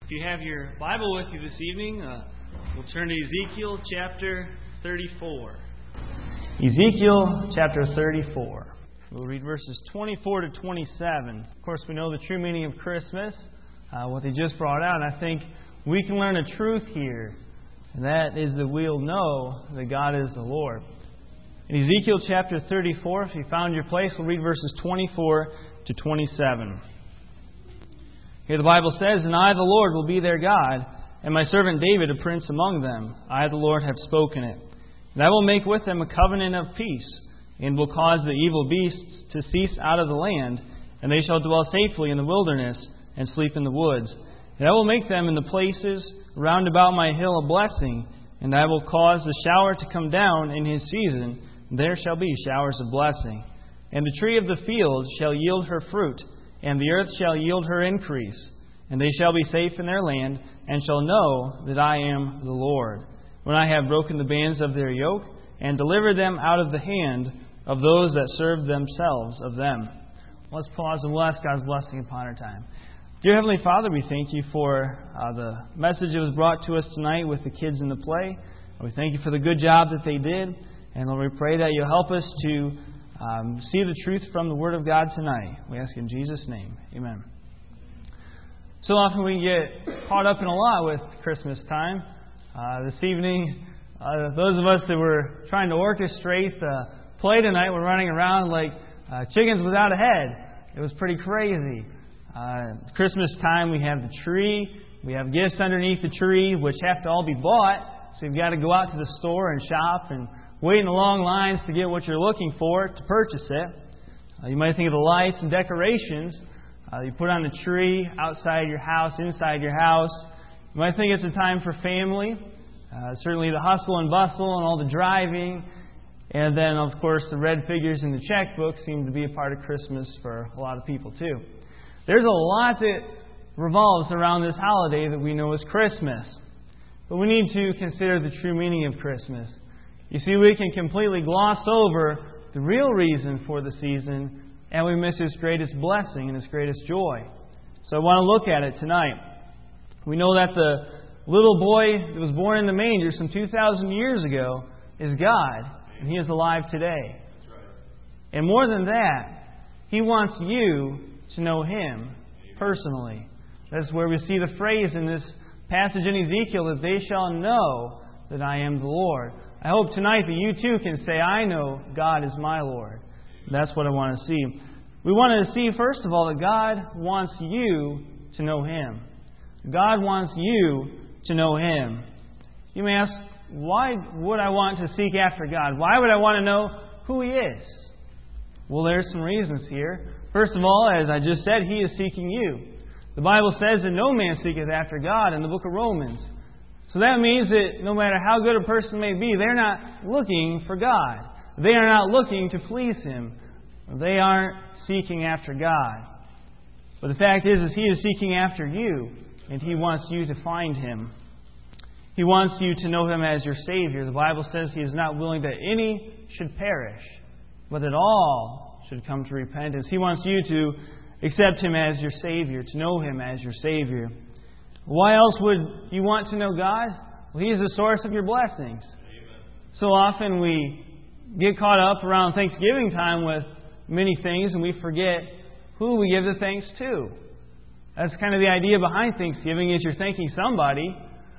If you have your Bible with you this evening, we'll turn to Ezekiel chapter 34. Ezekiel chapter 34. We'll read verses 24 to 27. Of course, we know the true meaning of Christmas, what they just brought out, and I think we can learn a truth here, and that is that we'll know that God is the Lord. In Ezekiel chapter 34, if you found your place, we'll read verses 24 to 27. Here the Bible says, "And I, the Lord, will be their God, and my servant David a prince among them. I, the Lord, have spoken it. And I will make with them a covenant of peace, and will cause the evil beasts to cease out of the land, and they shall dwell safely in the wilderness, and sleep in the woods. And I will make them in the places round about my hill a blessing, and I will cause the shower to come down in his season, and there shall be showers of blessing. And the tree of the field shall yield her fruit, and the earth shall yield her increase. And they shall be safe in their land, and shall know that I am the Lord, when I have broken the bands of their yoke, and delivered them out of the hand of those that serve themselves of them." Let's pause and we'll ask God's blessing upon our time. Dear Heavenly Father, we thank you for the message that was brought to us tonight with the kids in the play. We thank you for the good job that they did. And Lord, we pray that you'll help us to see the truth from the Word of God tonight. We ask in Jesus' name. Amen. So often we get caught up in a lot with Christmas time. This evening, those of us that were trying to orchestrate the play tonight were running around like chickens without a head. It was pretty crazy. Christmas time, we have the tree. We have gifts underneath the tree, which have to all be bought. So you've got to go out to the store and shop and wait in the long lines to get what you're looking for to purchase it. You might think of the lights and decorations you put on the tree outside your house, inside your house. You might think it's a time for family. Certainly the hustle and bustle and all the driving. And then, of course, the red figures in the checkbook seem to be a part of Christmas for a lot of people, too. There's a lot that revolves around this holiday that we know as Christmas. But we need to consider the true meaning of Christmas. You see, we can completely gloss over the real reason for the season, and we miss His greatest blessing and His greatest joy. So I want to look at it tonight. We know that the little boy that was born in the manger some 2,000 years ago is God, and He is alive today. And more than that, He wants you to know Him personally. That's where we see the phrase in this passage in Ezekiel, that they shall know that I am the Lord. I hope tonight that you too can say, I know God is my Lord. That's what I want to see. We want to see, first of all, that God wants you to know Him. God wants you to know Him. You may ask, why would I want to seek after God? Why would I want to know who He is? Well, there's some reasons here. First of all, as I just said, He is seeking you. The Bible says that no man seeketh after God in the book of Romans. So that means that no matter how good a person may be, they're not looking for God. They are not looking to please Him. They aren't seeking after God. But the fact is He is seeking after you, and He wants you to find Him. He wants you to know Him as your Savior. The Bible says He is not willing that any should perish, but that all should come to repentance. He wants you to accept Him as your Savior, to know Him as your Savior. Why else would you want to know God? Well, He is the source of your blessings. Amen. So often we get caught up around Thanksgiving time with many things, and we forget who we give the thanks to. That's kind of the idea behind Thanksgiving, is you're thanking somebody,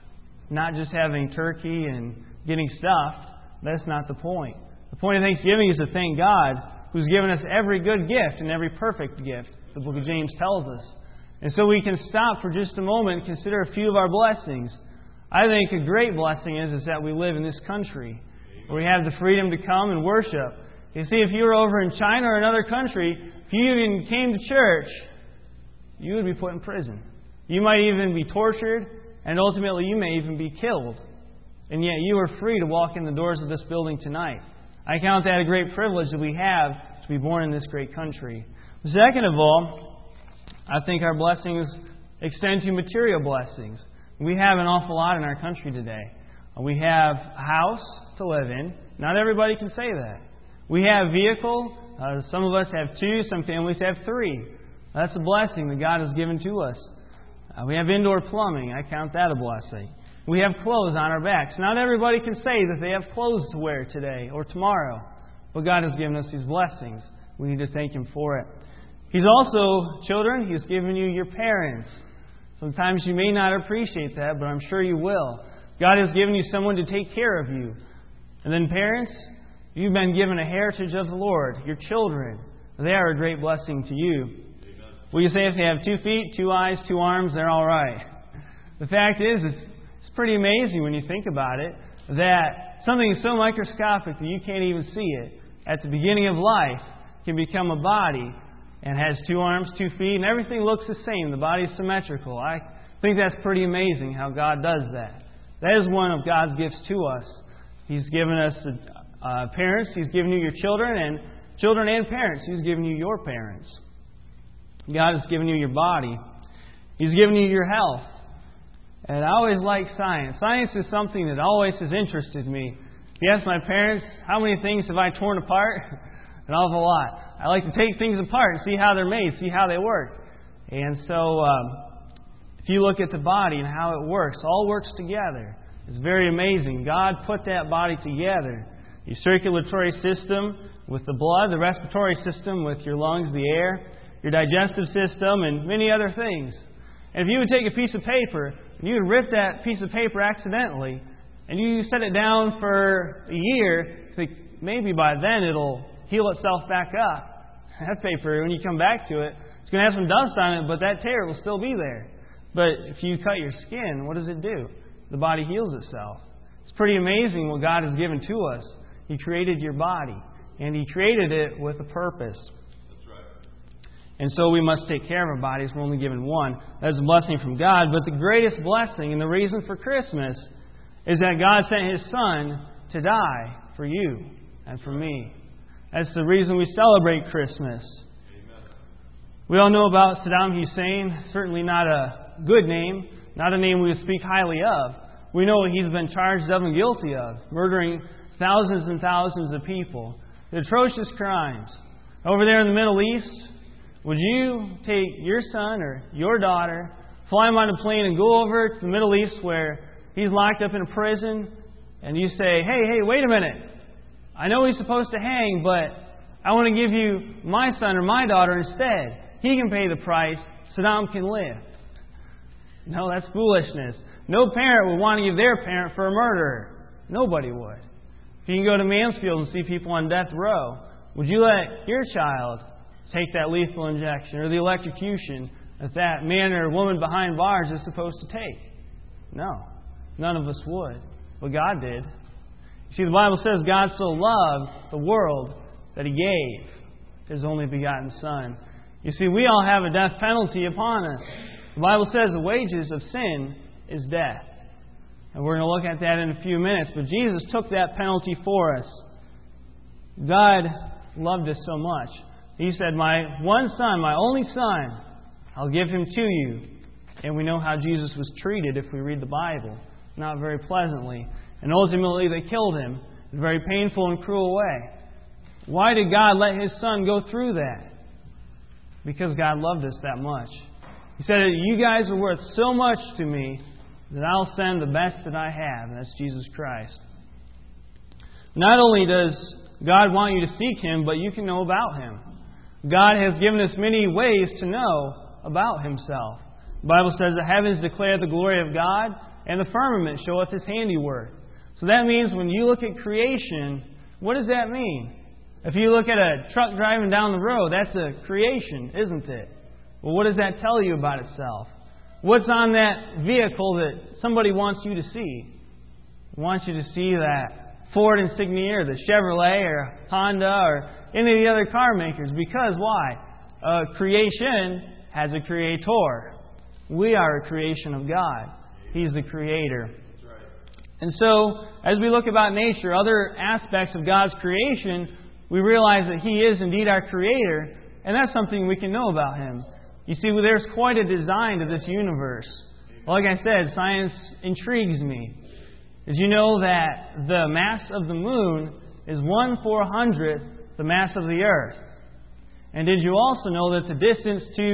not just having turkey and getting stuffed. That's not the point. The point of Thanksgiving is to thank God, who's given us every good gift and every perfect gift, the book of James tells us. And so we can stop for just a moment and consider a few of our blessings. I think a great blessing is that we live in this country, where we have the freedom to come and worship. You see, if you were over in China or another country, if you even came to church, you would be put in prison. You might even be tortured, and ultimately you may even be killed. And yet you are free to walk in the doors of this building tonight. I count that a great privilege that we have to be born in this great country. Second of all, I think our blessings extend to material blessings. We have an awful lot in our country today. We have a house to live in. Not everybody can say that. We have vehicle. Some of us have 2. Some families have 3. That's a blessing that God has given to us. We have indoor plumbing. I count that a blessing. We have clothes on our backs. Not everybody can say that they have clothes to wear today or tomorrow. But God has given us these blessings. We need to thank Him for it. He's also, children, He's given you your parents. Sometimes you may not appreciate that, but I'm sure you will. God has given you someone to take care of you. And then parents, you've been given a heritage of the Lord, your children. They are a great blessing to you. Amen. Will you say if they have 2 feet, 2 eyes, 2 arms, they're all right? The fact is, it's pretty amazing when you think about it, that something so microscopic that you can't even see it, at the beginning of life, can become a body and has 2 arms, 2 feet, and everything looks the same. The body is symmetrical. I think that's pretty amazing how God does that. That is one of God's gifts to us. He's given us parents. He's given you your children and parents. He's given you your parents. God has given you your body. He's given you your health. And I always like science. Science is something that always has interested me. If you ask my parents, how many things have I torn apart? An awful lot. I like to take things apart and see how they're made, see how they work. And so, if you look at the body and how it works, all works together. It's very amazing. God put that body together. Your circulatory system with the blood, the respiratory system with your lungs, the air, your digestive system, and many other things. And if you would take a piece of paper, and you would rip that piece of paper accidentally, and you set it down for a year, think maybe by then it'll heal itself back up. That paper, when you come back to it, it's going to have some dust on it, but that tear will still be there. But if you cut your skin, what does it do? The body heals itself. It's pretty amazing what God has given to us. He created your body, and He created it with a purpose. That's right. And so we must take care of our bodies. We're only given one. That's a blessing from God. But the greatest blessing and the reason for Christmas is that God sent His Son to die for you and for me. That's the reason we celebrate Christmas. Amen. We all know about Saddam Hussein. Certainly not a good name. Not a name we would speak highly of. We know what he's been charged of and guilty of. Murdering thousands and thousands of people. The atrocious crimes. Over there in the Middle East, would you take your son or your daughter, fly him on a plane and go over to the Middle East where he's locked up in a prison, and you say, hey, wait a minute. I know he's supposed to hang, but I want to give you my son or my daughter instead. He can pay the price. Saddam can live. No, that's foolishness. No parent would want to give their parent for a murderer. Nobody would. If you can go to Mansfield and see people on death row, would you let your child take that lethal injection or the electrocution that man or woman behind bars is supposed to take? No. None of us would. But God did. You see, the Bible says God so loved the world that He gave His only begotten Son. You see, we all have a death penalty upon us. The Bible says the wages of sin is death. And we're going to look at that in a few minutes. But Jesus took that penalty for us. God loved us so much. He said, my one son, my only son, I'll give him to you. And we know how Jesus was treated if we read the Bible. Not very pleasantly. And ultimately they killed Him in a very painful and cruel way. Why did God let His Son go through that? Because God loved us that much. He said, you guys are worth so much to me that I'll send the best that I have. And that's Jesus Christ. Not only does God want you to seek Him, but you can know about Him. God has given us many ways to know about Himself. The Bible says the heavens declare the glory of God, and the firmament showeth His handiwork. So that means when you look at creation, what does that mean? If you look at a truck driving down the road, that's a creation, isn't it? Well, what does that tell you about itself? What's on that vehicle that somebody wants you to see? They want you to see that Ford Insignia or the Chevrolet or Honda or any of the other car makers. Because why? Creation has a creator. We are a creation of God. He's the creator. And so, as we look about nature, other aspects of God's creation, we realize that He is indeed our creator, and that's something we can know about Him. You see, there's quite a design to this universe. Like I said, science intrigues me. Did you know that the mass of the moon is 1/400th the mass of the Earth? And did you also know that the distance to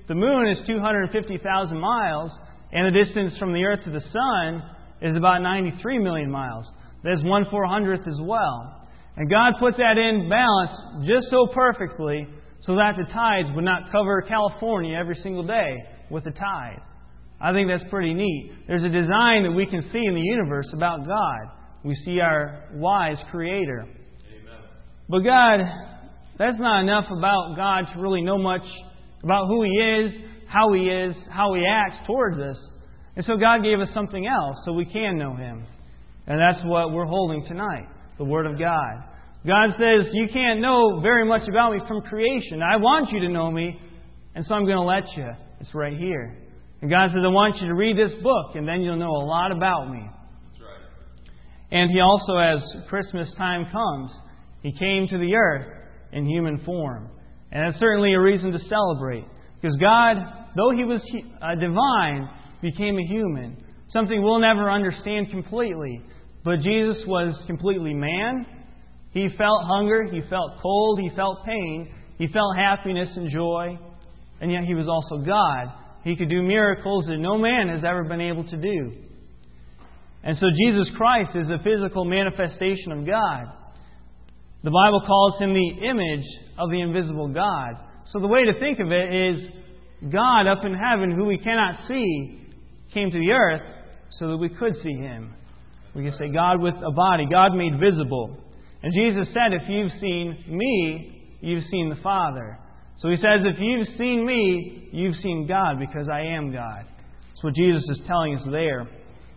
The moon is 250,000 miles, and the distance from the Earth to the Sun is about 93 million miles. There's 1/400th as well. And God put that in balance just so perfectly so that the tides would not cover California every single day with a tide. I think that's pretty neat. There's a design that we can see in the universe about God. We see our wise Creator. Amen. But God, that's not enough about God to really know much about who He is, how He acts towards us. And so God gave us something else so we can know Him. And that's what we're holding tonight, the Word of God. God says, you can't know very much about me from creation. I want you to know me, and so I'm going to let you. It's right here. And God says, I want you to read this book, and then you'll know a lot about me. That's right. And He also, as Christmas time comes, He came to the earth in human form. And that's certainly a reason to celebrate. Because God, though He was divine, became a human. Something we'll never understand completely. But Jesus was completely man. He felt hunger. He felt cold. He felt pain. He felt happiness and joy. And yet He was also God. He could do miracles that no man has ever been able to do. And so Jesus Christ is a physical manifestation of God. The Bible calls Him the image of the invisible God. So the way to think of it is God up in heaven, who we cannot see, came to the earth so that we could see Him. We can say God with a body, God made visible. And Jesus said, if you've seen me, you've seen the Father. So He says, if you've seen me, you've seen God, because I am God. That's what Jesus is telling us there.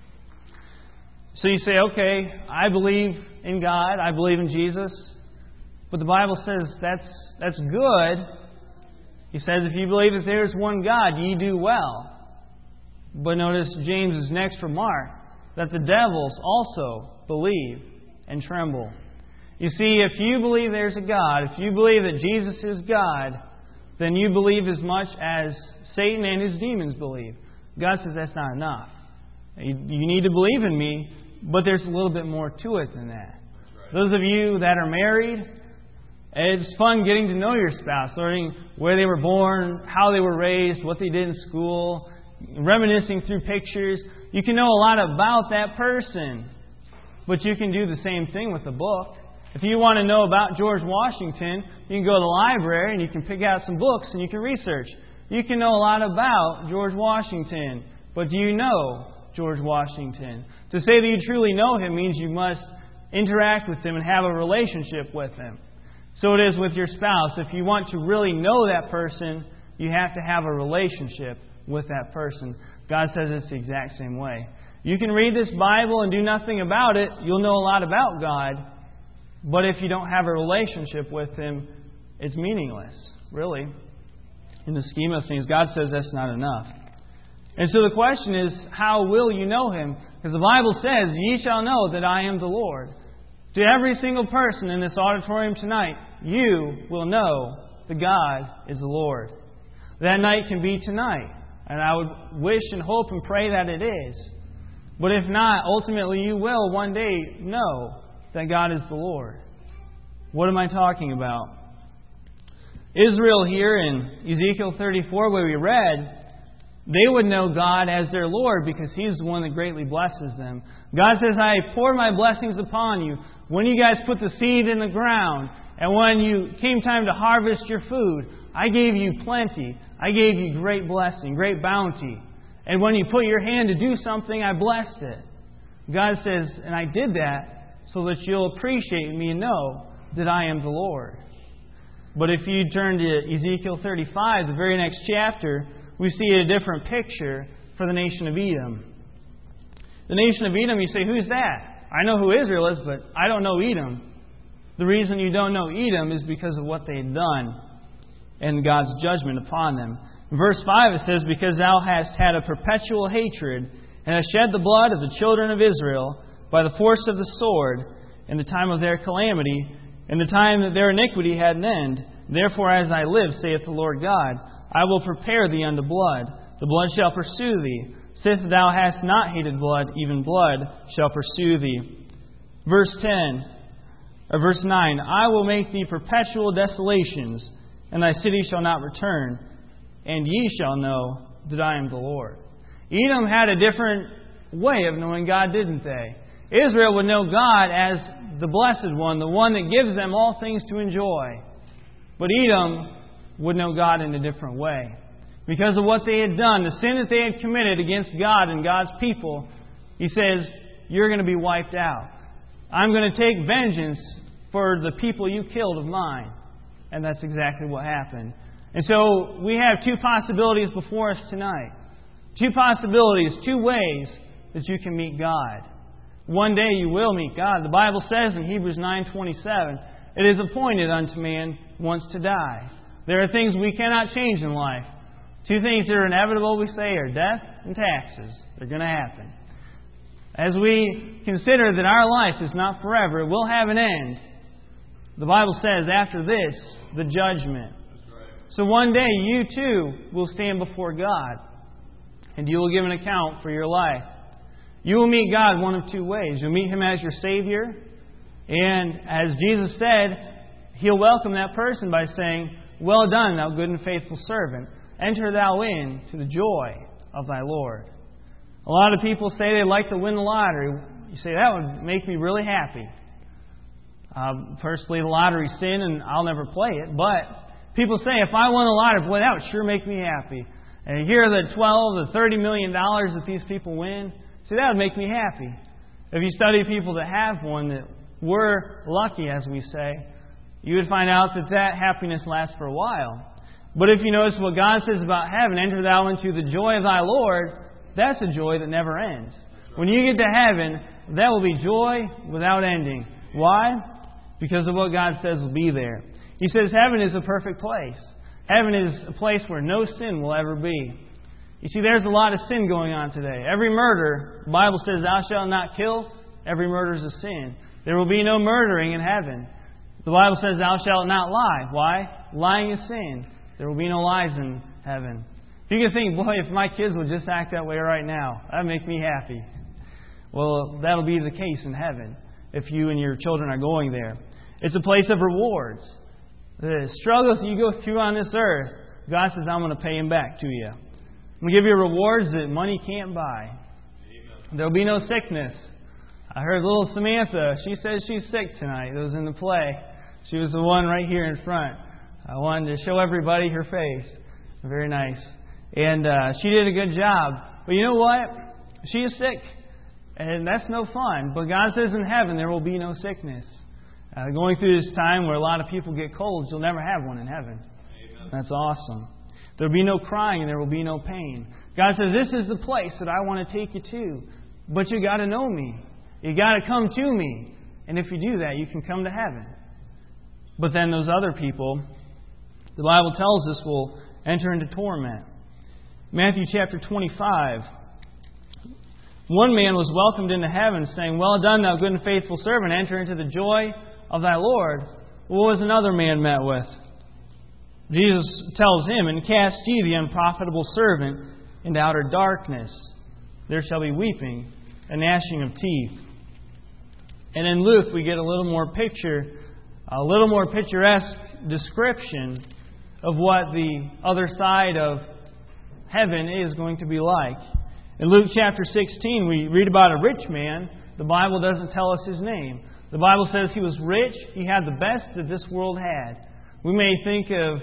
So you say, okay, I believe in God, I believe in Jesus. But the Bible says that's good. He says, if you believe that there is one God, ye do well. But notice James' next remark, that the devils also believe and tremble. You see, if you believe there's a God, if you believe that Jesus is God, then you believe as much as Satan and his demons believe. God says that's not enough. You need to believe in me, but there's a little bit more to it than that. Right. Those of you that are married, it's fun getting to know your spouse, learning where they were born, how they were raised, what they did in school, reminiscing through pictures. You can know a lot about that person, but you can do the same thing with a book. If you want to know about George Washington, you can go to the library and you can pick out some books and you can research. You can know a lot about George Washington, but do you know George Washington? To say that you truly know him means you must interact with him and have a relationship with him. So it is with your spouse. If you want to really know that person, you have to have a relationship with that person. God says it's the exact same way. You can read this Bible and do nothing about it. You'll know a lot about God. But if you don't have a relationship with Him, it's meaningless, really. In the scheme of things, God says that's not enough. And so the question is, how will you know Him? Because the Bible says, ye shall know that I am the Lord. To every single person in this auditorium tonight, you will know that God is the Lord. That night can be tonight. And I would wish and hope and pray that it is. But if not, ultimately you will one day know that God is the Lord. What am I talking about? Israel here in Ezekiel 34, where we read, they would know God as their Lord because He's the one that greatly blesses them. God says, I pour my blessings upon you. When you guys put the seed in the ground, and when you came time to harvest your food, I gave you plenty. I gave you great blessing, great bounty. And when you put your hand to do something, I blessed it. God says, and I did that so that you'll appreciate me and know that I am the Lord. But if you turn to Ezekiel 35, the very next chapter, we see a different picture for the nation of Edom. The nation of Edom, you say, who's that? I know who Israel is, but I don't know Edom. The reason you don't know Edom is because of what they had done and God's judgment upon them. In verse 5 it says, because thou hast had a perpetual hatred, and hast shed the blood of the children of Israel by the force of the sword, in the time of their calamity, in the time that their iniquity had an end. Therefore, as I live, saith the Lord God, I will prepare thee unto blood. The blood shall pursue thee. Sith thou hast not hated blood, even blood shall pursue thee. Verse 9, I will make thee perpetual desolations, and thy city shall not return. and ye shall know that I am the Lord. Edom had a different way of knowing God, didn't they? Israel would know God as the Blessed One, the one that gives them all things to enjoy. But Edom would know God in a different way. Because of what they had done, the sin that they had committed against God and God's people, He says, you're going to be wiped out. I'm going to take vengeance for the people you killed of mine. And that's exactly what happened. And so we have two possibilities before us tonight. Two possibilities, two ways that you can meet God. One day you will meet God. The Bible says in Hebrews 9:27, it is appointed unto man once to die. There are things we cannot change in life. Two things that are inevitable, we say, are death and taxes. They're going to happen. As we consider that our life is not forever, it will have an end. The Bible says after this, the judgment. So one day you too will stand before God, and you will give an account for your life. You will meet God one of two ways. You'll meet Him as your Savior, and as Jesus said, He'll welcome that person by saying, well done, thou good and faithful servant. Enter thou in to the joy of thy Lord. A lot of people say they'd like to win the lottery. You say, that would make me really happy. Personally, the lottery's sin, and I'll never play it. But people say, if I won the lottery, boy, that would sure make me happy. And you hear the $12 to $30 million that these people win, see, that would make me happy. If you study people that have one, that were lucky, as we say, you would find out that that happiness lasts for a while. But if you notice what God says about heaven, enter thou into the joy of thy Lord, that's a joy that never ends. When you get to heaven, that will be joy without ending. Why? Because of what God says will be there. He says heaven is a perfect place. Heaven is a place where no sin will ever be. You see, there's a lot of sin going on today. Every murder, the Bible says, thou shalt not kill. Every murder is a sin. There will be no murdering in heaven. The Bible says, thou shalt not lie. Why? Lying is sin. There will be no lies in heaven. If you can think, boy, if my kids would just act that way right now, that would make me happy. Well, that'll be the case in heaven if you and your children are going there. It's a place of rewards. The struggles you go through on this earth, God says, I'm going to pay them back to you. I'm going to give you rewards that money can't buy. There'll be no sickness. I heard little Samantha, she says she's sick tonight. It was in the play. She was the one right here in front. I wanted to show everybody her face. Very nice. And she did a good job. But you know what? She is sick. And that's no fun. But God says in heaven there will be no sickness. Going through this time where a lot of people get colds, you'll never have one in heaven. Amen. That's awesome. There will be no crying and there will be no pain. God says, this is the place that I want to take you to. But you got to know me. You got to come to me. And if you do that, you can come to heaven. But then those other people, the Bible tells us, will enter into torment. Matthew chapter 25. One man was welcomed into heaven, saying, well done, thou good and faithful servant. Enter into the joy of thy Lord. What was another man met with? Jesus tells him, and cast ye the unprofitable servant into outer darkness. There shall be weeping and gnashing of teeth. And in Luke we get a little more picturesque description of what the other side of heaven is going to be like. In Luke chapter 16 we read about a rich man. The Bible doesn't tell us his name. The Bible says he was rich. He had the best that this world had. We may think of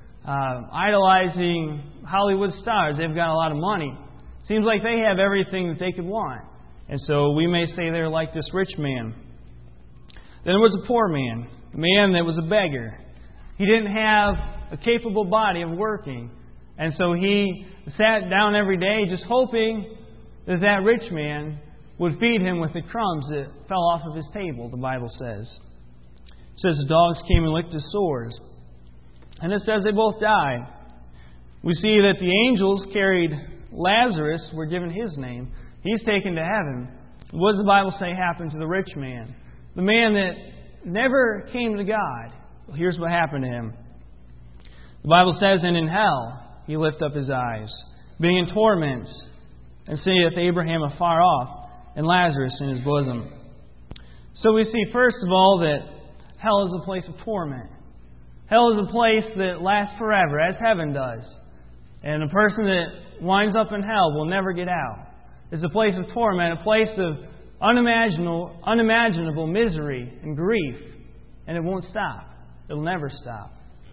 idolizing Hollywood stars. They've got a lot of money. Seems like they have everything that they could want. And so we may say they're like this rich man. Then there was a poor man. A man that was a beggar. He didn't have a capable body of working. And so he sat down every day just hoping that that rich man would feed him with the crumbs that fell off of his table, the Bible says. It says the dogs came and licked his sores. And it says they both died. We see that the angels carried Lazarus, were given his name. He's taken to heaven. What does the Bible say happened to the rich man? The man that never came to God. Well, here's what happened to him. The Bible says, and in hell he lift up his eyes, being in torments, and seeth Abraham afar off, and Lazarus in his bosom. So we see, first of all, that hell is a place of torment. Hell is a place that lasts forever, as heaven does. And a person that winds up in hell will never get out. It's a place of torment, a place of unimaginable misery and grief. And it won't stop. It'll never stop.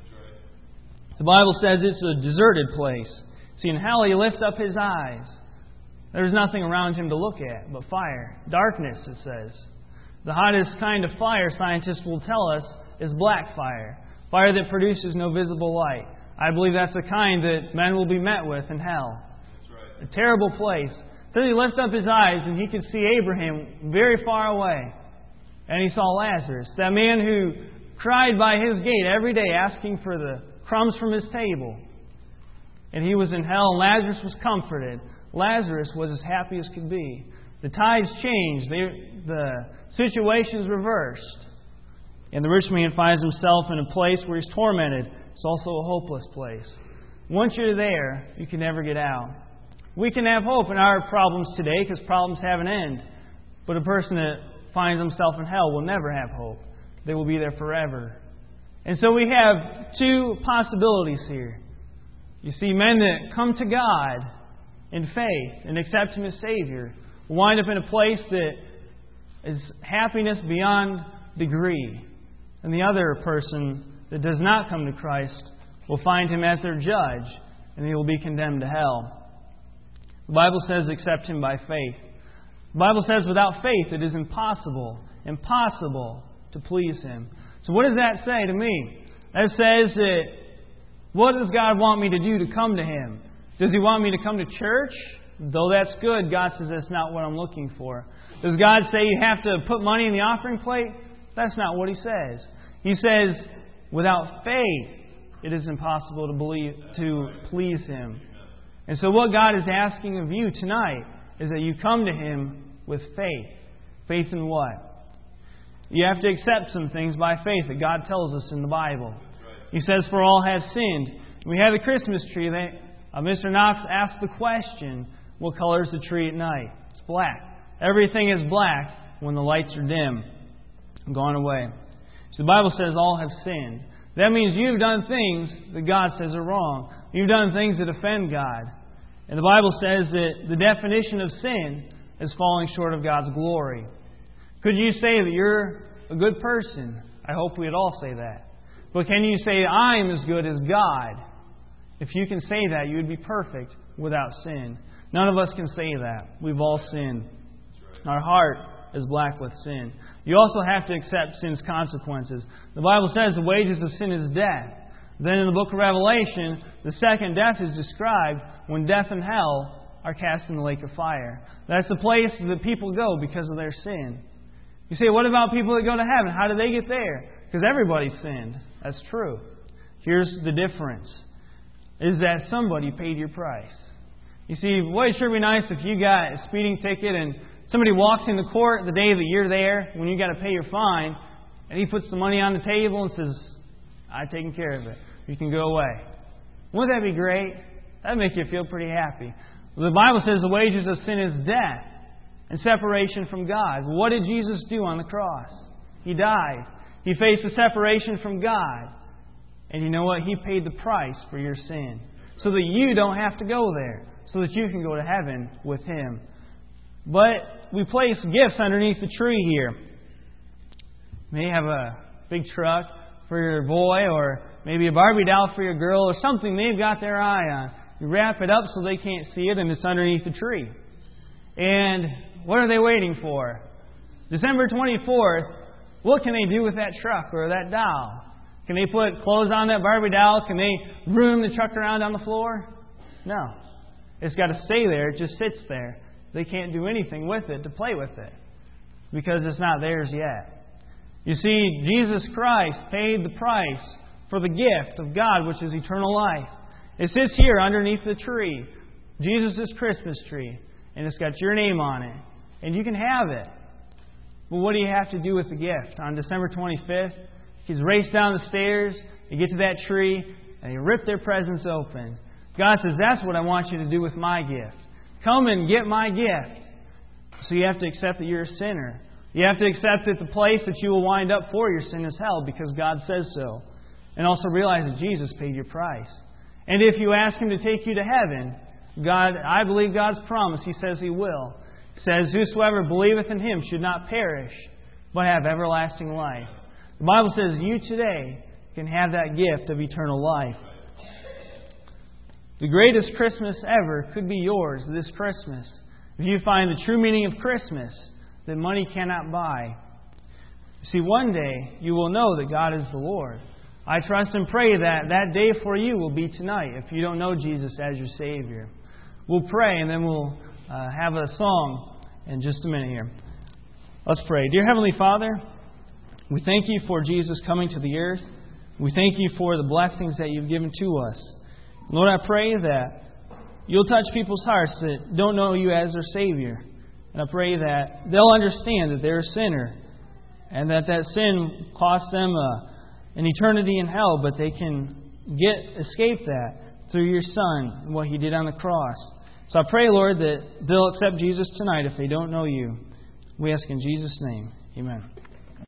The Bible says it's a deserted place. See, in hell he lifts up his eyes. There's nothing around him to look at but fire. Darkness, it says. The hottest kind of fire, scientists will tell us, is black fire. Fire that produces no visible light. I believe that's the kind that men will be met with in hell. That's right. A terrible place. Then he lifted up his eyes and he could see Abraham very far away. And he saw Lazarus, that man who cried by his gate every day asking for the crumbs from his table. And he was in hell, and Lazarus was comforted. Lazarus was as happy as could be. The tides changed. The situation's reversed. And the rich man finds himself in a place where he's tormented. It's also a hopeless place. Once you're there, you can never get out. We can have hope in our problems today because problems have an end. But a person that finds himself in hell will never have hope. They will be there forever. And so we have two possibilities here. You see, men that come to God in faith and accept Him as Savior will wind up in a place that is happiness beyond degree. And the other person that does not come to Christ will find Him as their judge, and he will be condemned to hell. The Bible says, accept Him by faith. The Bible says, without faith it is impossible to please Him. So what does that say to me? That says that, what does God want me to do to come to Him? Does He want me to come to church? Though that's good, God says that's not what I'm looking for. Does God say you have to put money in the offering plate? That's not what He says. He says, without faith, it is impossible to please Him. And so what God is asking of you tonight is that you come to Him with faith. Faith in what? You have to accept some things by faith that God tells us in the Bible. He says, for all have sinned. We have the Christmas tree. Mr. Knox asked the question, what color is the tree at night? It's black. Everything is black when the lights are dim and gone away. So the Bible says all have sinned. That means you've done things that God says are wrong. You've done things that offend God. And the Bible says that the definition of sin is falling short of God's glory. Could you say that you're a good person? I hope we'd all say that. But can you say, I am as good as God? If you can say that, you would be perfect without sin. None of us can say that. We've all sinned. Our heart is black with sin. You also have to accept sin's consequences. The Bible says the wages of sin is death. Then in the book of Revelation, the second death is described when death and hell are cast in the lake of fire. That's the place that people go because of their sin. You say, what about people that go to heaven? How do they get there? Because everybody sinned. That's true. Here's the difference. Is that somebody paid your price. You see, boy, it sure be nice if you got a speeding ticket and somebody walks into court the day that you're there when you got to pay your fine, and he puts the money on the table and says, I've taken care of it. You can go away. Wouldn't that be great? That'd make you feel pretty happy. The Bible says the wages of sin is death and separation from God. What did Jesus do on the cross? He died. He faced the separation from God. And you know what? He paid the price for your sin. So that you don't have to go there. So that you can go to heaven with Him. But we place gifts underneath the tree here. You may have a big truck for your boy, or maybe a Barbie doll for your girl, or something they've got their eye on. You wrap it up so they can't see it, and it's underneath the tree. And what are they waiting for? December 24th, what can they do with that truck or that doll? Can they put clothes on that Barbie doll? Can they room the truck around on the floor? No. It's got to stay there. It just sits there. They can't do anything with it to play with it because it's not theirs yet. You see, Jesus Christ paid the price for the gift of God, which is eternal life. It sits here underneath the tree, Jesus' Christmas tree, and it's got your name on it. And you can have it. But what do you have to do with the gift? On December 25th, kids race down the stairs, they get to that tree, and they rip their presents open. God says, that's what I want you to do with my gift. Come and get my gift. So you have to accept that you're a sinner. You have to accept that the place that you will wind up for your sin is hell because God says so. And also realize that Jesus paid your price. And if you ask Him to take you to heaven, I believe God's promise. He says He will. He says, whosoever believeth in Him should not perish, but have everlasting life. The Bible says you today can have that gift of eternal life. The greatest Christmas ever could be yours this Christmas. If you find the true meaning of Christmas that money cannot buy. See, one day you will know that God is the Lord. I trust and pray that that day for you will be tonight if you don't know Jesus as your Savior. We'll pray and then we'll have a song in just a minute here. Let's pray. Dear Heavenly Father, we thank You for Jesus coming to the earth. We thank You for the blessings that You've given to us. Lord, I pray that You'll touch people's hearts that don't know You as their Savior. And I pray that they'll understand that they're a sinner and that sin cost them an eternity in hell, but they can escape that through Your Son and what He did on the cross. So I pray, Lord, that they'll accept Jesus tonight if they don't know You. We ask in Jesus' name. Amen.